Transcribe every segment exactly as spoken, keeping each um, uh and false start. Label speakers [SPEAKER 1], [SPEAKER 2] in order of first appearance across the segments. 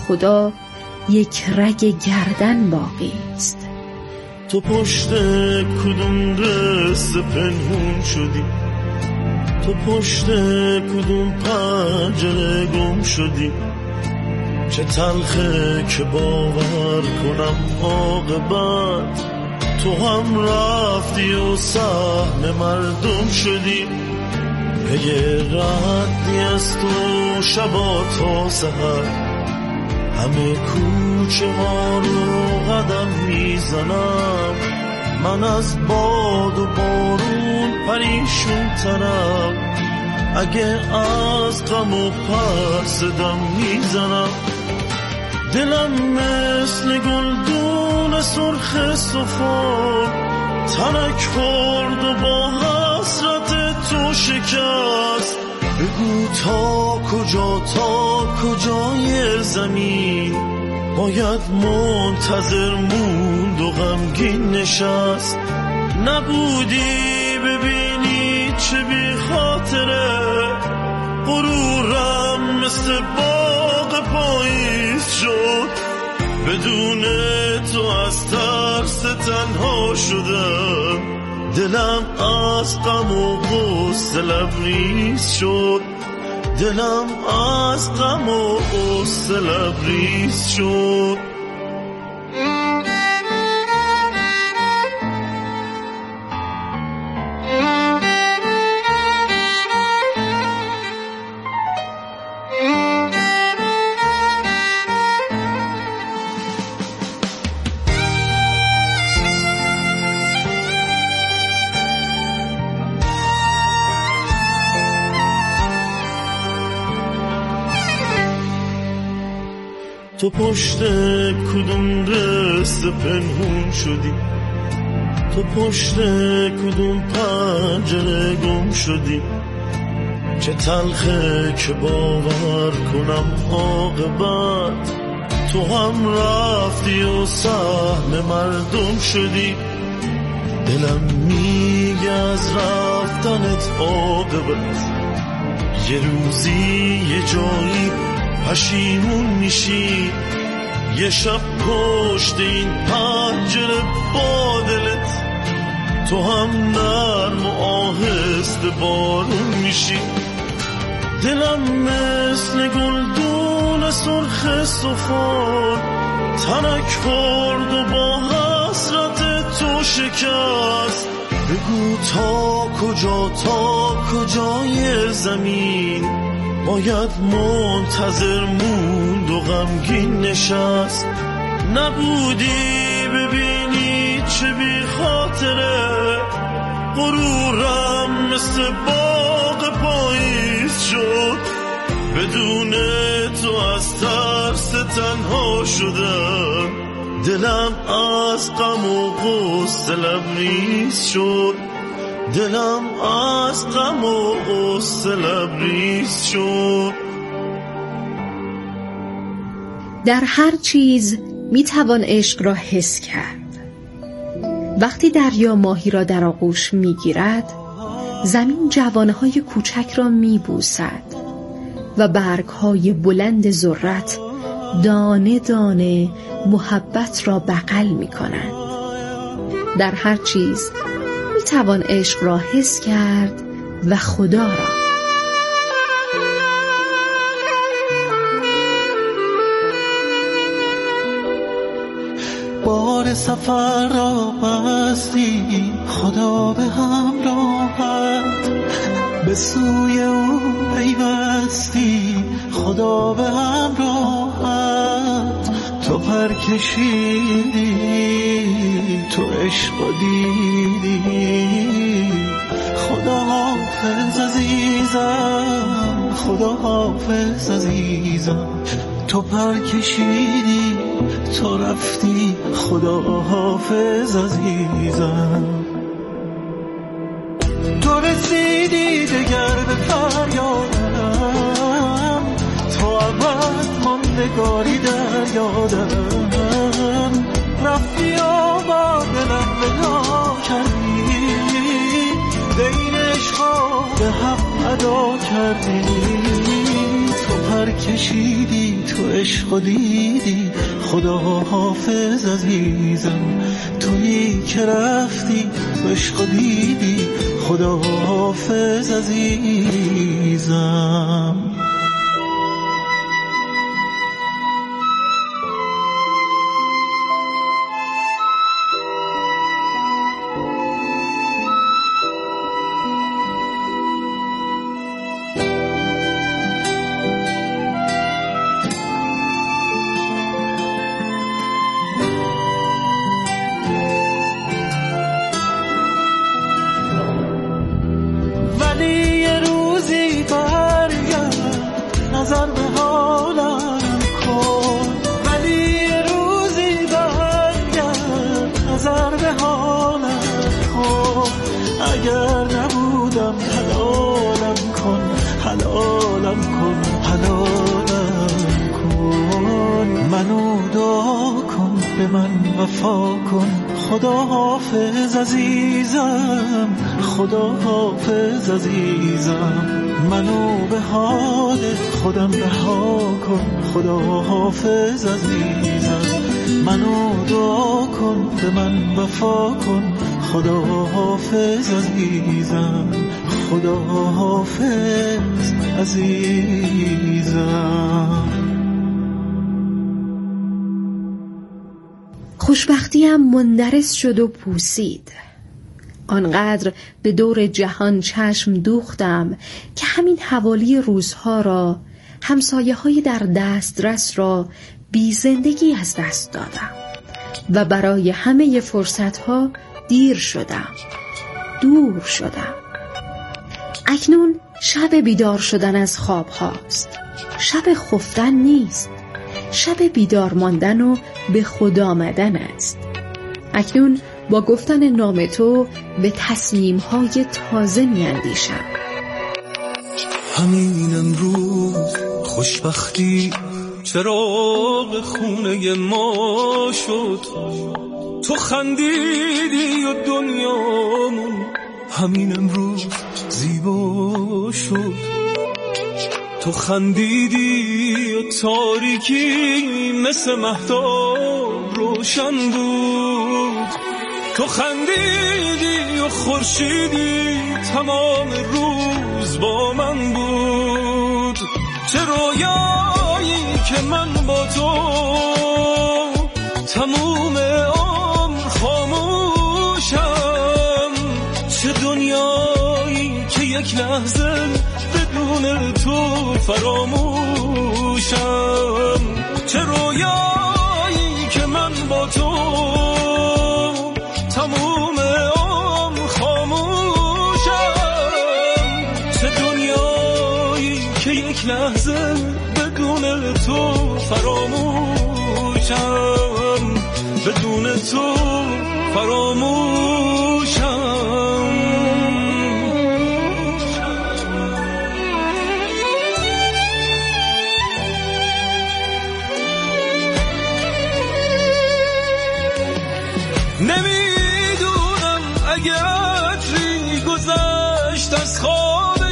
[SPEAKER 1] خدا یک رگ گردن باقی است.
[SPEAKER 2] تو پشت کدوم قصه پنهون شدی، تو پشت کدوم پنجره گم شدی. چه تلخه که باور کنم عاقبت تو هم رفتی و سهم مردم شدی. پی ردی از تو شبا تا سحر همه کوچه ها رو قدم میزنم. من از باد و بارون پریشون ترم، اگه از غم و پس دم میزنم. دلم مثل گلدون سرخ صفا تنک خورد و با حسرت تو شکست. بگو تا کجا تا کجای زمین باید منتظر موند و غمگین نشست. نبودی ببینی چه بی خاطره، غرورم مثل باغ پاییز شد. بدون تو از ترس تنها شدم، دلم از غم و غصه لبریز شد. دلم از غم و غصه لبریز شد. تو پشت کدوم قصه پنهون شدی، تو پشت کدوم پنجره گم شدی. چه تلخه که باور کنم عاقبت تو هم رفتی و سهم مردم شدی. دلم میگه از رفتنت عاقبت یه روزی یه جایی پشیمون میشی. یه شب پشت این پنجره با دلت تو هم نرم و آهسته بارون میشی. دلم مثل گلدون سرخ صفا تنک خورد و با حسرت تو شکست. بگو تا کجا تا کجای زمین باید منتظر موند و غمگین نشست. نبودی ببینی چه بی خاطره، غرورم مثل باغ پاییز شد. بدون تو از ترس تنها شدم، دلم از غم و غصه لبریز شد. دلم از غم و غصه لبریز شد.
[SPEAKER 1] در هر چیز میتوان عشق را حس کرد. وقتی دریا ماهی را در آغوش میگیرد، زمین جوانه‌های کوچک را میبوسد و برگ‌های بلند ذرت دانه دانه محبت را بغل میکنند. در هر چیز میتوان عشق را حس کرد و خدا را.
[SPEAKER 3] بار سفر را بستی خدا به همراهت، به سوی او پیوستی خدا به همراهت. تو پر کشیدی تو عشق دیدی، خدا حافظ عزیزم خدا حافظ عزیزم. تو پر کشیدی تو رفتی خدا حافظ عزیزم. تو رسیدی دگر به فریادم، تو ابد ماندگاری در یادم. رفتی آباد دلم ودا کردی، دین عشقا به هم ادا کردی. تو پر کشیدی تو عشق و دیدی خدا حافظ عزیزم، تویی که رفتی تو عشق و دیدی خدا حافظ عزیزم. نظر به حالم کن، ولی یه روزی برگرد نظر به حالم کن. اگر نبودم حلالم کن، حلالم کن، حلالم کن. منو دعا کن، به من وفا کن، خدا حافظ عزیزم، خدا حافظ عزیزم. منو به حال خودم رها کن، خدا حافظ عزیزم. منو دعا کن، به من وفا کن، خدا حافظ عزیزم، خدا حافظ عزیزم.
[SPEAKER 1] خوشبختیم مندرس شد و پوسید. آنقدر به دور جهان چشم دوختم که همین حوالی روزها را، همسایه های در دسترس را بی زندگی از دست دادم و برای همه فرصت ها دیر شدم، دور شدم. اکنون شب بیدار شدن از خواب هاست، شب خفتن نیست، شب بیدار ماندن و به خود آمدن است. اکنون با گفتن نام تو به تصمیم‌های تازه می‌اندیشم.
[SPEAKER 4] همین امروز خوشبختی چراغ خونه ما شد، تو خندیدی و دنیامون همین امروز زیبا شد. تو خندیدی و تاریکی مثل مهتاب روشن بود. تو خندیدی و خورشیدی تمام روز با من بود. چه رویایی که من با تو تموم عمر خاموشم، چه دنیایی که یک لحظه بدون تو فراموشم. چه رویایی که من با تو تموم عمر خاموشم، چه دنیایی که یک لحظه بدون تو فراموشم، بدون تو فراموشم. نمیدونم اگه عطری گذشت از خواب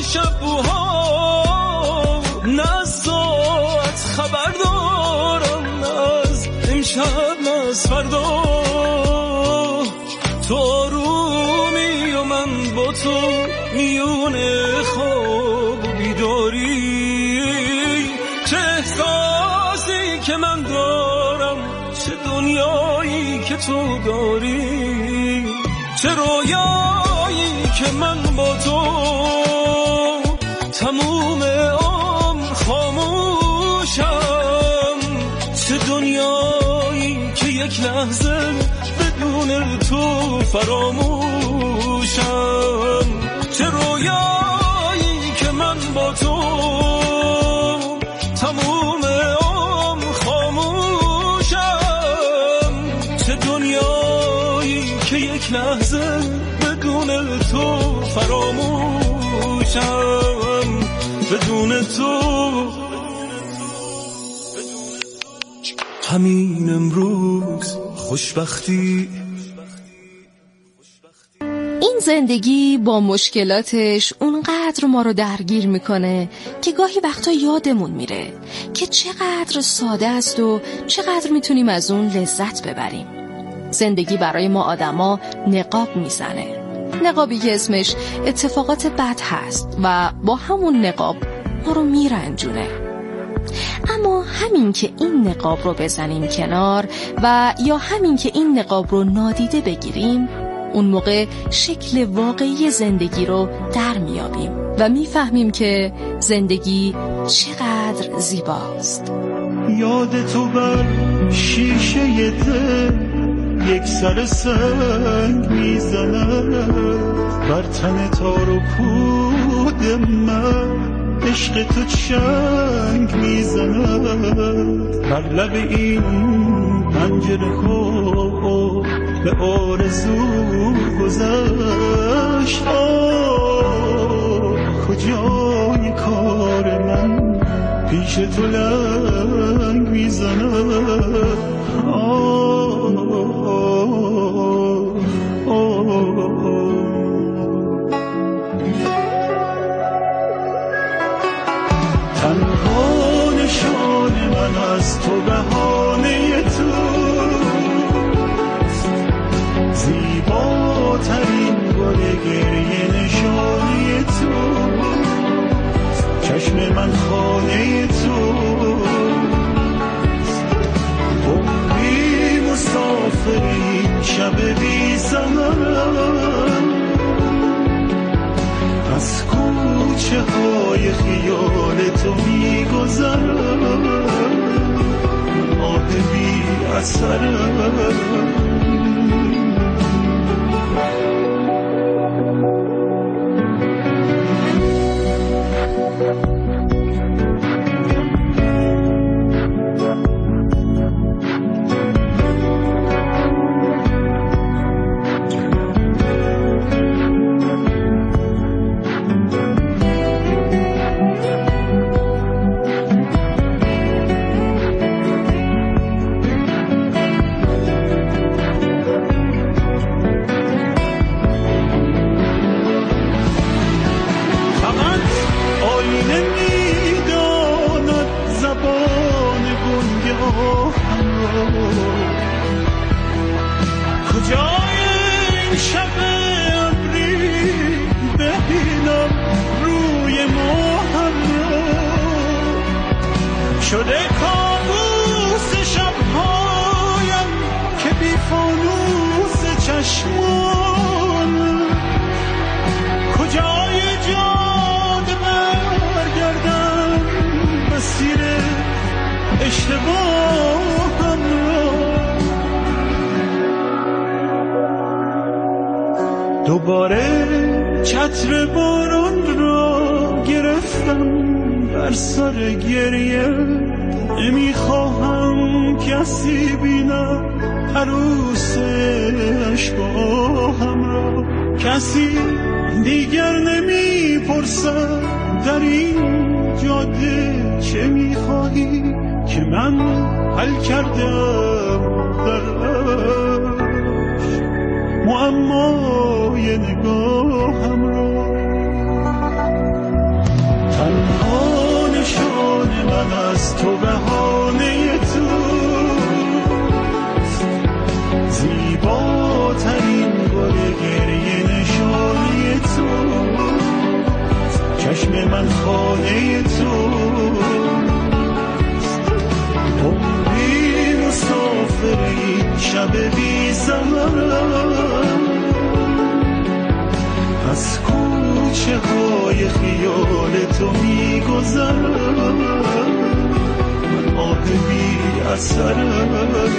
[SPEAKER 4] شبوها، نه از ساعت خبر دارم، نه از امشب نه از فردا. تو آرومی و من با تو میون خواب و بیداری، چه احساسی که من دارم، چه دنیایی که تو داری. چه رویایی که من با تو تموم عمر خاموشم، چه دنیایی که یک لحظه بدون تو فراموشم. چه رویایی که من با تو تموم عمر خاموشم، چه دنیایی که یک لحظه بدون تو فراموشم، بدون تو. همین امروز خوشبختی.
[SPEAKER 1] این زندگی با مشکلاتش اونقدر چقدر ما رو درگیر میکنه که گاهی وقتا یادمون میره که چقدر ساده است و چقدر میتونیم از اون لذت ببریم. زندگی برای ما آدما نقاب میزنه، نقابی که اسمش اتفاقات بد هست و با همون نقاب ما رو میرنجونه. اما همین که این نقاب رو بزنیم کنار و یا همین که این نقاب رو نادیده بگیریم، اون موقع شکل واقعی زندگی رو در میابیم و میفهمیم که زندگی چقدر زیباست.
[SPEAKER 3] یاد تو بر شیشه دل یک سر سنگ میزنه، بر تن تار و پود من عشق تو چنگ میزنه، بر لب این پنجره ها به آرزو گذشت. کجای کار من پیش تو لنگ میزنه. تنها نشان من از تو بهانه تو، زیباترین گل گریه نشانه تو، چشم من خانه تو، عمری مسافری شب بی زمان، از کوچه های خیال تو میگذرم، آه بی اثرم. کجای این شب ابری ببینم روی ماهم رو، شده کابوس شبهایم که بی فانوس چشمان. کجای جاده برگردم مسیر اشتباهم رو، دوباره چتر باران را گرفتم بر سر گریه، نمیخواهم کسی بینم عروس اشباهم را، کسی دیگر نمیپرسد در این جاده چه میخواهی که من حل کردم درش معمای نگاهم را. تنها نشان من از تو بهانه تو، زیباترین گل گریه نشانه تو، چشم من خانه تو، عمری مسافری شب بی زمان، از کوچه های خیال تو میگذرم، من آه بی اثرم.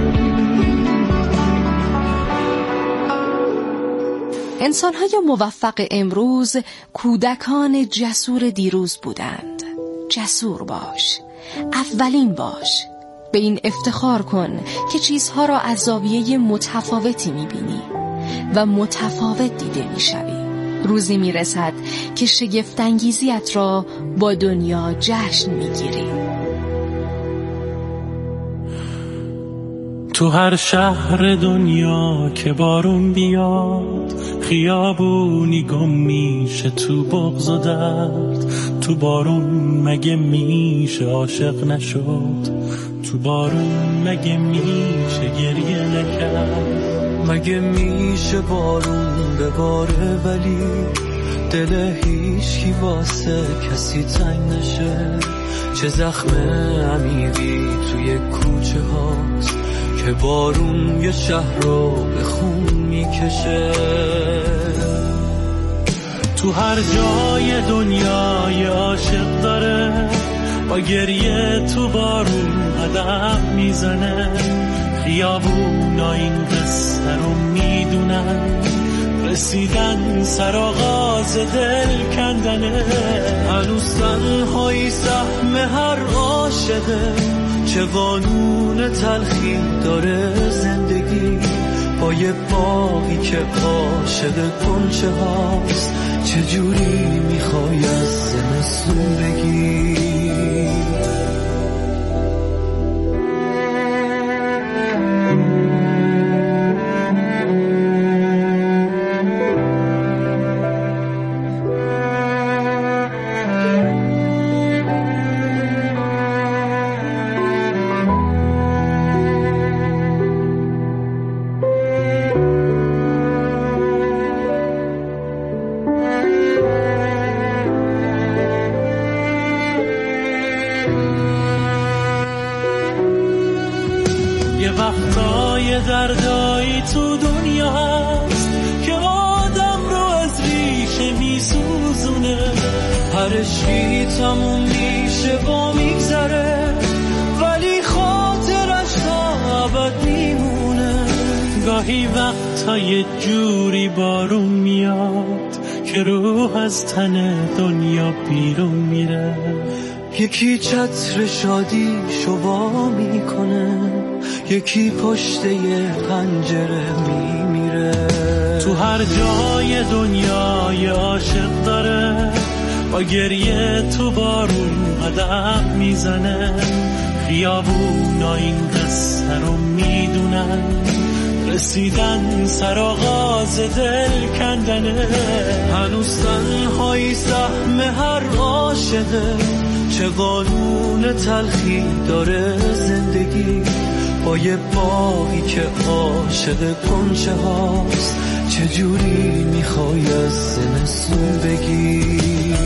[SPEAKER 1] انسان‌های موفق امروز کودکان جسور دیروز بودند. جسور باش، اولین باش، به این افتخار کن که چیزها را از زاویه متفاوتی می‌بینی و متفاوت دیده می‌شوی. روزی میرسد که شگفت‌انگیزیت را با دنیا جشن می‌گیری.
[SPEAKER 5] تو هر شهر دنیا که بارون بیاد خیابونی گم میشه تو بغض و درد. تو بارون مگه میشه عاشق نشد؟ تو بارون مگه میشه گریه نکرد؟
[SPEAKER 6] مگه میشه بارون بباره ولی دل هیچکی واسه کسی تنگ نشه؟ چه زخم عمیقی توی کوچه هاست که بارون یه شهر رو به خون میکشه.
[SPEAKER 5] تو هر جای دنیا یه عاشق داره با گریه تو بارون قدم میزنه. خیابونا این قصه رو میدونن، رسیدن سر آغاز دل کندنه.
[SPEAKER 6] هنوز تنهایی سهم هر عاشقه، چه قانون تلخی داره زندگی با یه باقی که عاشق کنچه هاست. چجوری میخوای از زمستون بگی؟
[SPEAKER 5] وقتای دردایی تو دنیا هست که آدم رو از ریشه میسوزونه.
[SPEAKER 6] هر عشقی تموم میشه و میگذره ولی خاطرش تا ابد میمونه.
[SPEAKER 5] گاهی وقتا یه جوری بارون میاد که روح از تن دنیا بیرون میره.
[SPEAKER 6] یکی چتر شادی شوا میکنه، یکی پشت یه پنجره میمیره.
[SPEAKER 5] تو هر جای دنیا یه عاشق داره با گریه تو بارون قدم میزنه. خیابونا این قصه رو میدونن، رسیدن سر آغاز دل کندنه.
[SPEAKER 6] هنوز تنهایی سهم هر عاشقه، چه قانون تلخی داره زندگی با یه باقی که عاشق کنچه هاست. چجوری میخوای از زمستون بگی؟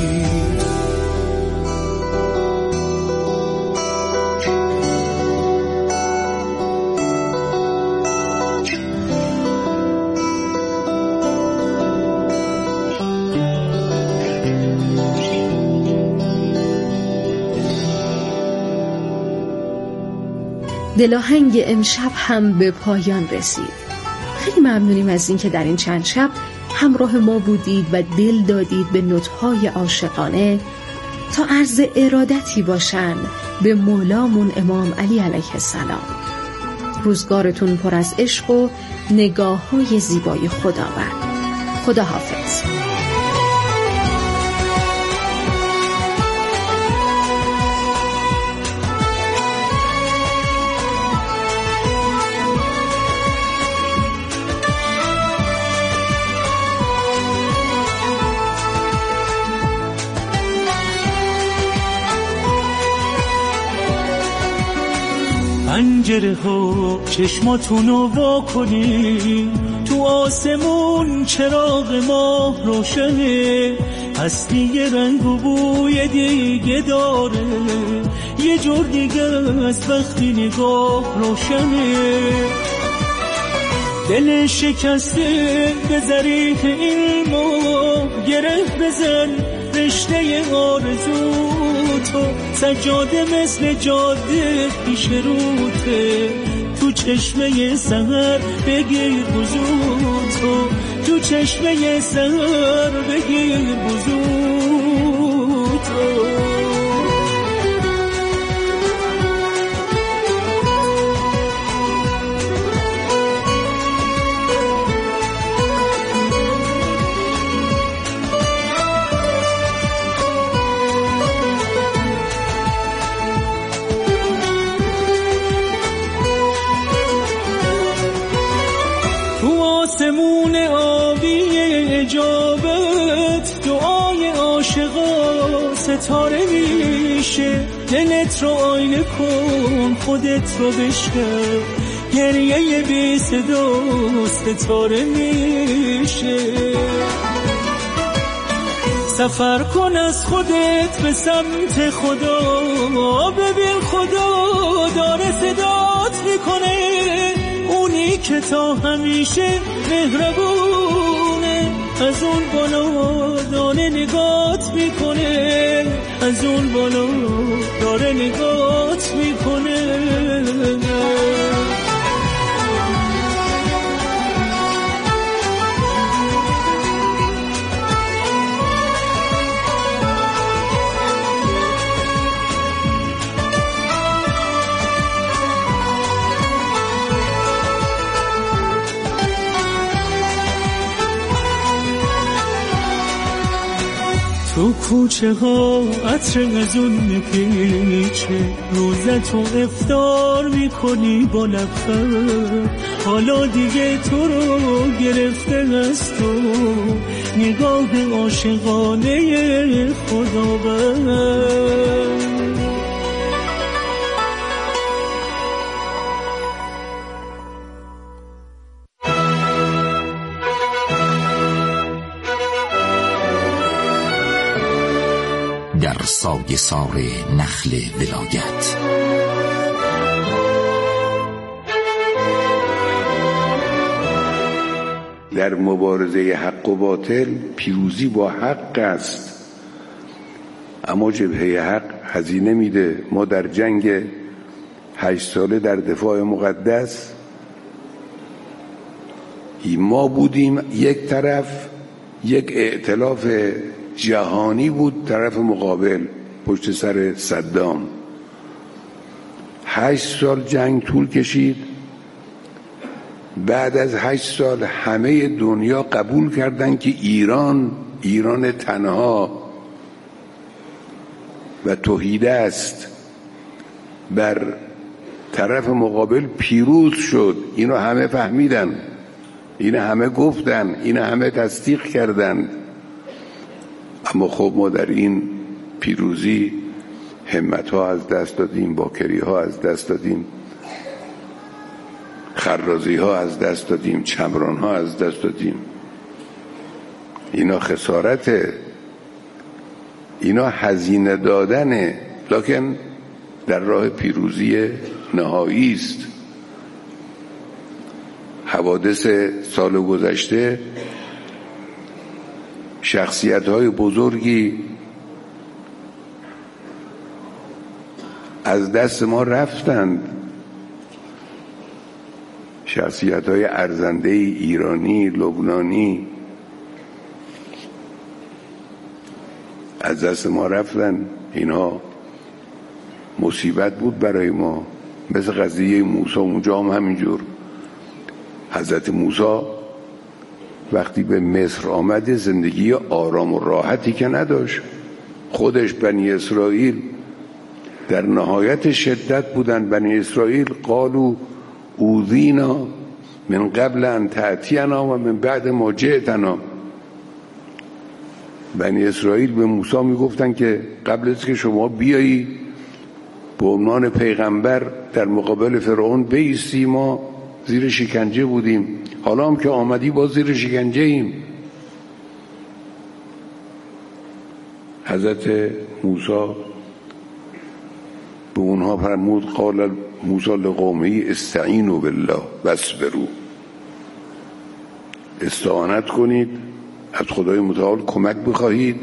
[SPEAKER 1] دلاهنگ امشب هم به پایان رسید. خیلی ممنونیم از این که در این چند شب همراه ما بودید و دل دادید به نوت‌های عاشقانه تا عرض ارادتی باشن به مولامون امام علی علیه السلام. روزگارتون پر از عشق و نگاه‌های زیبای خداوند. خدا حافظ.
[SPEAKER 5] پنجره ها چشماتونو وا کنی، تو آسمون چراغ ماه روشنه. هستی یه رنگ و بوی دیگه داره، یه جور دیگه از وقتی نگاه روشنه. دل شکسته به ظریف این ماه گره بزن رشته آرزو تو. سجاده مثل جاده پیش روته، تو چشمه سحر بگیر بزرگ تو. تو چشمه سحر بگیر بزرگ تو.
[SPEAKER 4] ستاره میشه. دلت رو آینه کن، خودت رو بشکن، گریه بی صدا ستاره میشه. سفر کن از خودت به سمت خدا، ببین خدا داره صدات میکنه. اونی که تا همیشه مهربونه، از اون بالا داره نگات میکنه، از اون بالا داره نگات میکنه. تو کوچه ها عطر غزون میپیچه، روزت رو افطار میکنی با لبخند. حالا دیگه تو رو گرفته از تو نگاه عاشقانه خداوند.
[SPEAKER 7] در سایه سار نخل ولایت
[SPEAKER 8] در مبارزه حق و باطل پیروزی با حق است، اما جبهه حق هزینه میده. ما در جنگ هشت ساله در دفاع مقدس ما بودیم، یک طرف یک ائتلاف جهانی بود، طرف مقابل پشت سر صدام. هشت سال جنگ طول کشید. بعد از هشت سال همه دنیا قبول کردند که ایران ایران تنها و توحیده است، بر طرف مقابل پیروز شد. اینو همه فهمیدن، اینو همه گفتن، اینو همه تصدیق کردند. اما خب ما در این پیروزی همت ها از دست دادیم، باکری ها از دست دادیم، خرازی ها از دست دادیم، چمران ها از دست دادیم. اینا خسارته، اینا هزینه دادنه، لکن در راه پیروزی نهایی است. حوادث سال گذشته شخصیت‌های بزرگی از دست ما رفتند، شخصیت‌های ارزنده ایرانی، لبنانی از دست ما رفتند. اینها مصیبت بود برای ما، مثل قضیه موسی. اونجا هم همینجور حضرت موسی وقتی به مصر آمد زندگی آرام و راحتی که نداشت. خودش بنی اسرائیل در نهایت شدت بودن. بنی اسرائیل قالوا اوذینا من قبل ان تأتینا و من بعد ما جئتنا. بنی اسرائیل به موسی میگفتن که قبل از که شما بیایی به عنوان پیغمبر در مقابل فرعون بایستی، ما زیر شکنجه بودیم، حالا هم که آمدی باز زیر شکنجه ایم. حضرت موسی به اونها فرمود قال موسی لقومه استعینوا بالله واصبروا، استعانت کنید، از خدای متعال کمک بخواهید،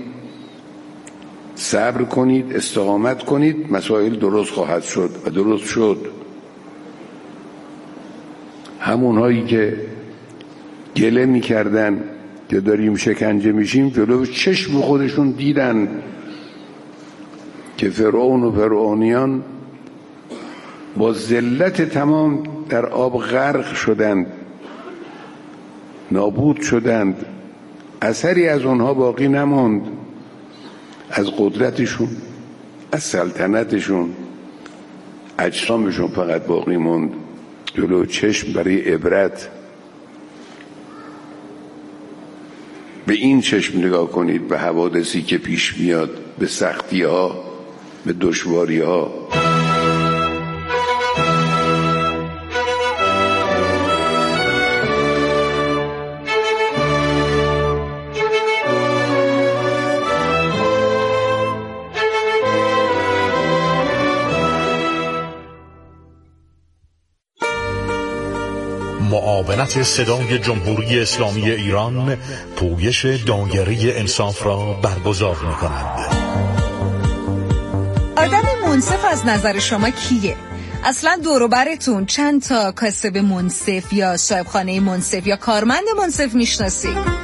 [SPEAKER 8] صبر کنید، استقامت کنید، مسائل درست خواهد شد. و درست شد. همونهایی که گله میکردن که داریم شکنجه میشیم جلو چشم خودشون دیدن که فرعون و فرعونیان با ذلت تمام در آب غرق شدند، نابود شدند، اثری از اونها باقی نماند، از قدرتشون، از سلطنتشون، اجسامشون فقط باقی موند جلو چشم برای عبرت. به این چشم نگاه کنید به حوادثی که پیش میاد، به سختی ها، به دشواری ها.
[SPEAKER 9] معاونت صدای جمهوری اسلامی ایران پویش دایره انصاف را برگزار می‌کند.
[SPEAKER 10] آدم منصف از نظر شما کیه؟ اصلا دور و برتون چند تا کاسب منصف یا صاحبخانه منصف یا کارمند منصف میشناسی؟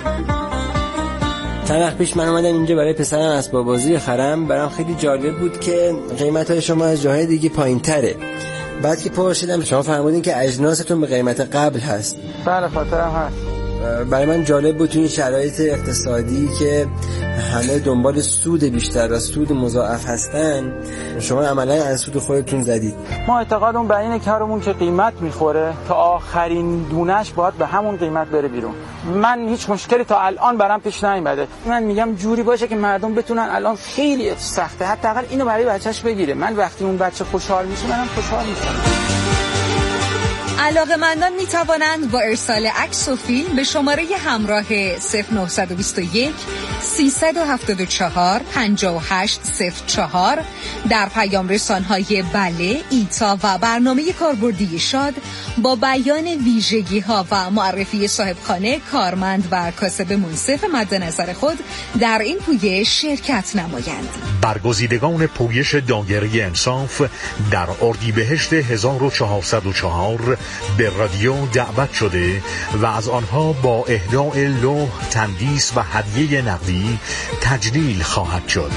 [SPEAKER 11] چند وقت پیش من اومدم اینجا برای پسرم اسباب بازی بخرم. برام خیلی جالب بود که قیمت‌های شما از جاهای دیگه پایین‌تره. بعد که پرسیدم شما فرمودین که اجناستون به قیمت قبل هست.
[SPEAKER 12] بله خاطرم هست.
[SPEAKER 11] برای من جالب بود تو این شرایط اقتصادی که همه دنبال سود بیشتر و سود مضاعف هستن، شما عملا از سود خودتون زدید.
[SPEAKER 12] ما اعتقادمون بر اینه کارمون که قیمت میخوره تا آخرین دونش باید به همون قیمت بره بیرون. من هیچ مشکلی تا الان برام پیش نیومده. من میگم جوری باشه که مردم بتونن، الان خیلی سخته، حداقل اینو برای بچه‌ش بگیره. من وقتی اون بچه خوشحال میشه منم خوشحال میشم.
[SPEAKER 10] علاقه‌مندان می توانند با ارسال عکس و فیلم به شماره همراه صفر نه دو یک سیصد و هفتاد و چهار پنجاه و هشت صفر چهار در پیام رسان‌های بله، ایتا و برنامه کاربردی شاد با بیان ویژگی‌ها و معرفی صاحبخانه، کارمند و کاسب منصف مد نظر خود در این پویش شرکت نمایند.
[SPEAKER 9] برگزیدگان پویش دایره انصاف در اردیبهشت هزار و چهارصد و چهار به رادیو دعوت شده و از آنها با اهداء لوح، تندیس و هدیه نقدی تجلیل خواهد شد.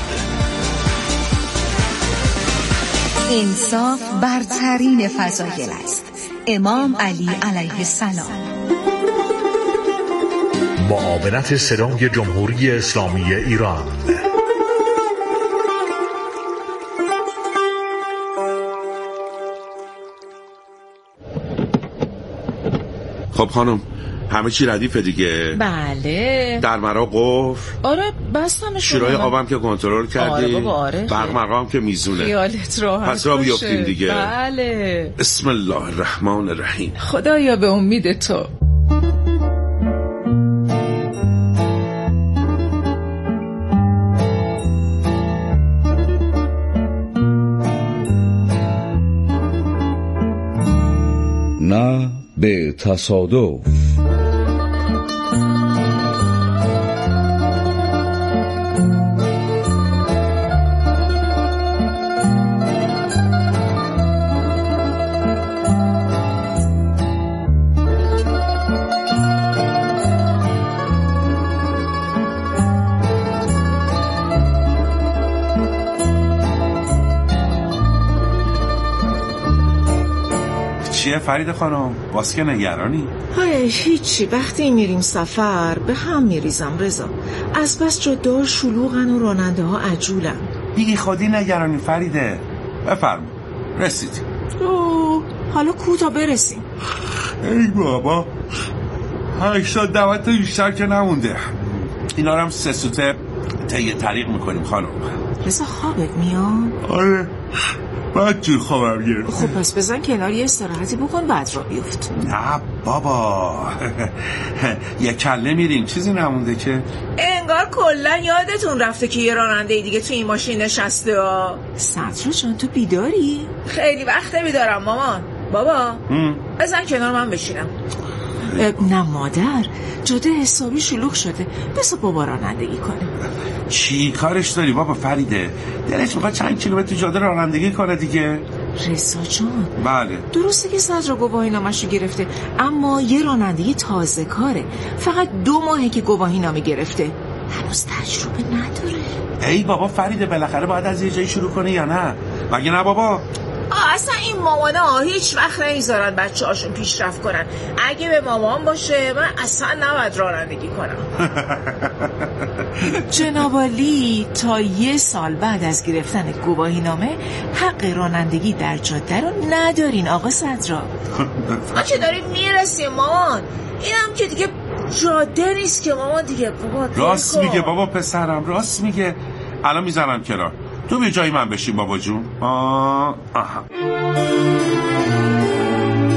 [SPEAKER 10] انصاف برترین فضایل است. امام علی علیه السلام.
[SPEAKER 9] معاونت صدای جمهوری اسلامی ایران.
[SPEAKER 13] خب خانم همه چی ردیفه دیگه؟
[SPEAKER 14] بله.
[SPEAKER 13] در مرا قفل؟
[SPEAKER 14] آره بستمش.
[SPEAKER 13] شیرای آبم که کنترل کردی؟
[SPEAKER 14] آره بابا آره.
[SPEAKER 13] برق مرقم که میزونه.
[SPEAKER 14] خیالت راحت
[SPEAKER 13] پس را بیافتیم دیگه.
[SPEAKER 14] بله.
[SPEAKER 13] بسم الله الرحمن الرحیم.
[SPEAKER 14] خدایا به امید تو.
[SPEAKER 15] نه به تصادف.
[SPEAKER 13] چیه فرید خانم؟ باز که نگرانی؟
[SPEAKER 14] های هیچی، وقتی میریم سفر به هم میریزم رضا. از بس جاده‌ها شلوغن و راننده ها عجولن.
[SPEAKER 13] بی خودی نگرانی فریده. بفرما رسیدیم.
[SPEAKER 14] اوه حالا کو تا برسیم؟
[SPEAKER 13] ای بابا هشتاد دوت تا بیشتر که نمونده. اینا رو هم سه سوته طی طریق میکنیم خانم.
[SPEAKER 14] رضا خوابت میاد؟
[SPEAKER 13] آره بعد جور خوابم گرفت.
[SPEAKER 14] خب پس بزن کنار یه استراحتی بکن بعد را بیفت.
[SPEAKER 13] نه بابا یه کله میریم چیزی نمونده که.
[SPEAKER 14] انگار کلا یادتون رفته که یه راننده دیگه تو این ماشین نشسته ها. صدرا جان تو بیداری؟ خیلی وقت بیدارم مامان. بابا بزن کنار من بشینم. نه مادر جاده حسابی شلوغ شده، بسا بابا رانندگی کنه.
[SPEAKER 13] چی کارش داری بابا فریده؟ دلش میخواد چند کیلومتر جاده رانندگی کنه دیگه.
[SPEAKER 14] رضا جان
[SPEAKER 13] بله
[SPEAKER 14] درسته که صدر گواهی نامش رو گرفته، اما یه رانندگی تازه کاره، فقط دو ماهه که گواهی نامه گرفته، هنوز تجربه نداره.
[SPEAKER 13] ای بابا فریده بالاخره باید از یه جایی شروع کنه یا نه؟ مگه نه بابا؟
[SPEAKER 14] آه اصلا این مامانا ها هیچه وقت نمیذارن بچه هاشون پیشرفت کنن. اگه به مامان باشه من اصلا نباید رانندگی کنم. جناب عالی تا یه سال بعد از گرفتن گواهی نامه حق رانندگی در جاده رو ندارین آقا صدرا. ما که داریم میرسیم مامان، این هم که دیگه جاده نیست که مامان دیگه. بابا
[SPEAKER 13] راست میگه بابا پسرم، راست میگه. الان میزنم کنار، تو به جای من بشین بابا جون. آه آها